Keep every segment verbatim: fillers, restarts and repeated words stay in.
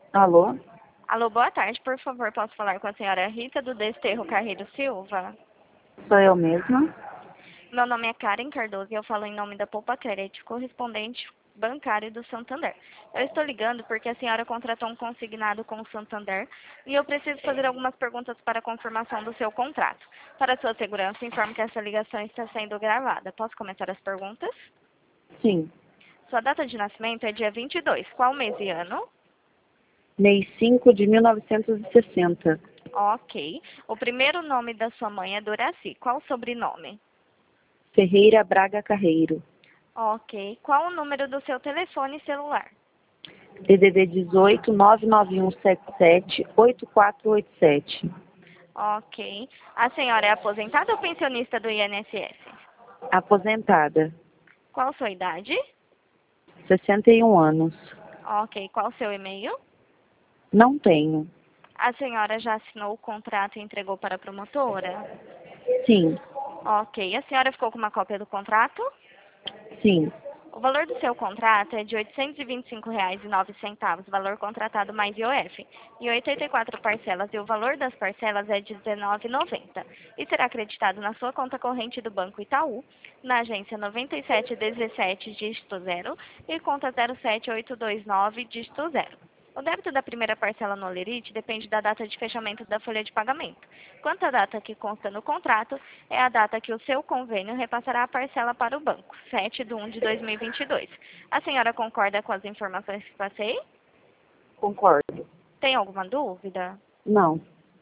Alô? Alô, boa tarde. Por favor, posso falar com a senhora Rita do Desterro Carreiro Silva? Sou eu mesma? Meu nome é Karen Cardoso e eu falo em nome da Poupa Crédito, correspondente bancário do Santander. Eu estou ligando porque a senhora contratou um consignado com o Santander e eu preciso fazer algumas perguntas para a confirmação do seu contrato. Para sua segurança, informo que essa ligação está sendo gravada. Posso começar as perguntas? Sim. Sua data de nascimento é dia vinte e dois. Qual mês e ano? Mês cinco de mil novecentos e sessenta. Ok. O primeiro nome da sua mãe é Doraci. Qual o sobrenome? Ferreira Braga Carreiro. Ok. Qual o número do seu telefone celular? D D D dezoito, nove nove um sete sete, oito quatro oito sete. Ok. A senhora é aposentada ou pensionista do I N S S? Aposentada. Qual sua idade? sessenta e um anos. Ok. Qual o seu e-mail? Não tenho. A senhora já assinou o contrato e entregou para a promotora? Sim. Ok. A senhora ficou com uma cópia do contrato? Sim. O valor do seu contrato é de oitocentos e vinte e cinco reais e nove centavos, valor contratado mais I O F, e oitenta e quatro parcelas, e o valor das parcelas é de dezenove reais e noventa centavos, e será acreditado na sua conta corrente do Banco Itaú, na agência noventa e sete dezessete, dígito zero, e conta zero sete oito dois nove, dígito zero. O débito da primeira parcela no Olerite depende da data de fechamento da folha de pagamento. Quanto à data que consta no contrato, é a data que o seu convênio repassará a parcela para o banco, sete de um de dois mil e vinte e dois. A senhora concorda com as informações que passei? Concordo. Tem alguma dúvida? Não.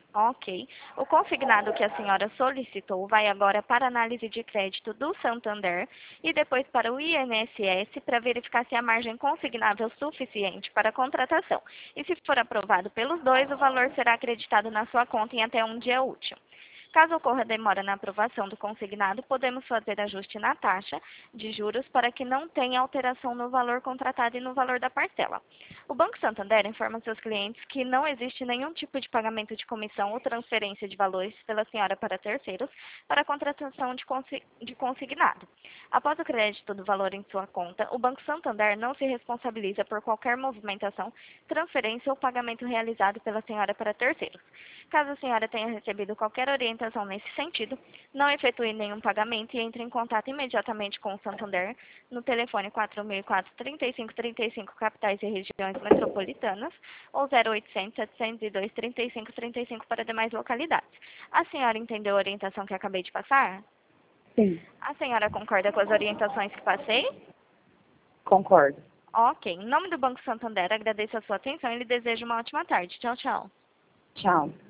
Ok. O consignado que a senhora solicitou vai agora para a análise de crédito do Santander e depois para o I N S S para verificar se a margem consignável é suficiente para a contratação. E se for aprovado pelos dois, o valor será acreditado na sua conta em até um dia útil. Caso ocorra demora na aprovação do consignado, podemos fazer ajuste na taxa de juros para que não tenha alteração no valor contratado e no valor da parcela. O Banco Santander informa seus clientes que não existe nenhum tipo de pagamento de comissão ou transferência de valores pela senhora para terceiros para a contratação de, consi de consignado. Após o crédito do valor em sua conta, o Banco Santander não se responsabiliza por qualquer movimentação, transferência ou pagamento realizado pela senhora para terceiros. Caso a senhora tenha recebido qualquer orientação nesse sentido, não efetue nenhum pagamento e entre em contato imediatamente com o Santander no telefone quatro mil e quatro, trinta e cinco trinta e cinco, capitais e regiões metropolitanas, ou zero oitocentos, setecentos e dois, trinta e cinco trinta e cinco para demais localidades. A senhora entendeu a orientação que acabei de passar? Sim. A senhora concorda com as orientações que passei? Concordo. Ok. Em nome do Banco Santander, agradeço a sua atenção e lhe desejo uma ótima tarde. Tchau, tchau. Tchau.